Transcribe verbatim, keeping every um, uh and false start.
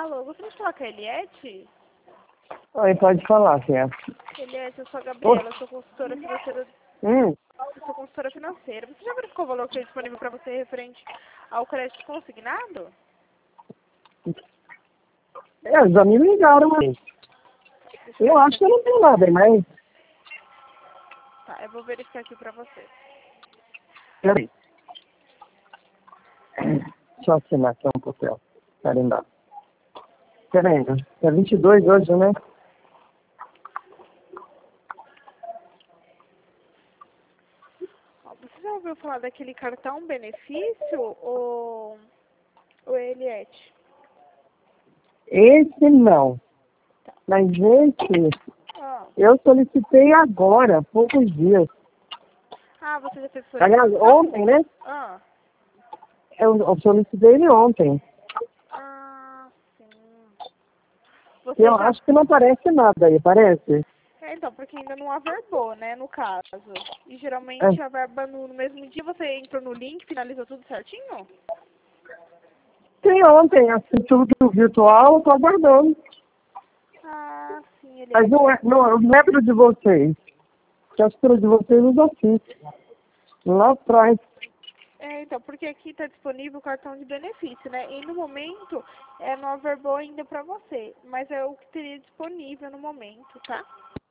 Alô, gostaria de falar com a Eliette? Oi, pode falar, Fia. Eliette, eu sou a Gabriela, eu sou consultora financeira. Hum, Eu sou consultora financeira. Você já verificou o valor que é disponível para você referente ao crédito consignado? é, já me ligaram, mas Deixa eu eu acho que eu verificar não tenho nada, mas... aqui. Tá, eu vou verificar aqui para você. Peraí. Deixa eu assinar aqui um papel. Carimbar. Peraí, é vinte e dois hoje, né? Ó, você já ouviu falar daquele cartão benefício ou, ou Eliette? Esse não. Mas esse, Ah, eu solicitei agora, há poucos dias. ah, você já fez Aliás, solicitação? ontem, né? Ah, Eu, eu solicitei ele ontem. ah, sim. E Você eu já... acho que não aparece nada aí, parece? É, então, porque ainda não averbou, né, no caso. E É, geralmente averba no, no mesmo dia, você entrou no link, finalizou tudo certinho? tem ontem, assim, tudo virtual, eu tô aguardando. Ah, sim, ele Mas é. não é, não, não é pro de vocês. Que acho que pro de vocês eu já fiz. Lá atrás. É, então, porque aqui está disponível o cartão de benefício, né? E no momento, é, não averbou ainda para você, mas é o que teria disponível no momento, tá?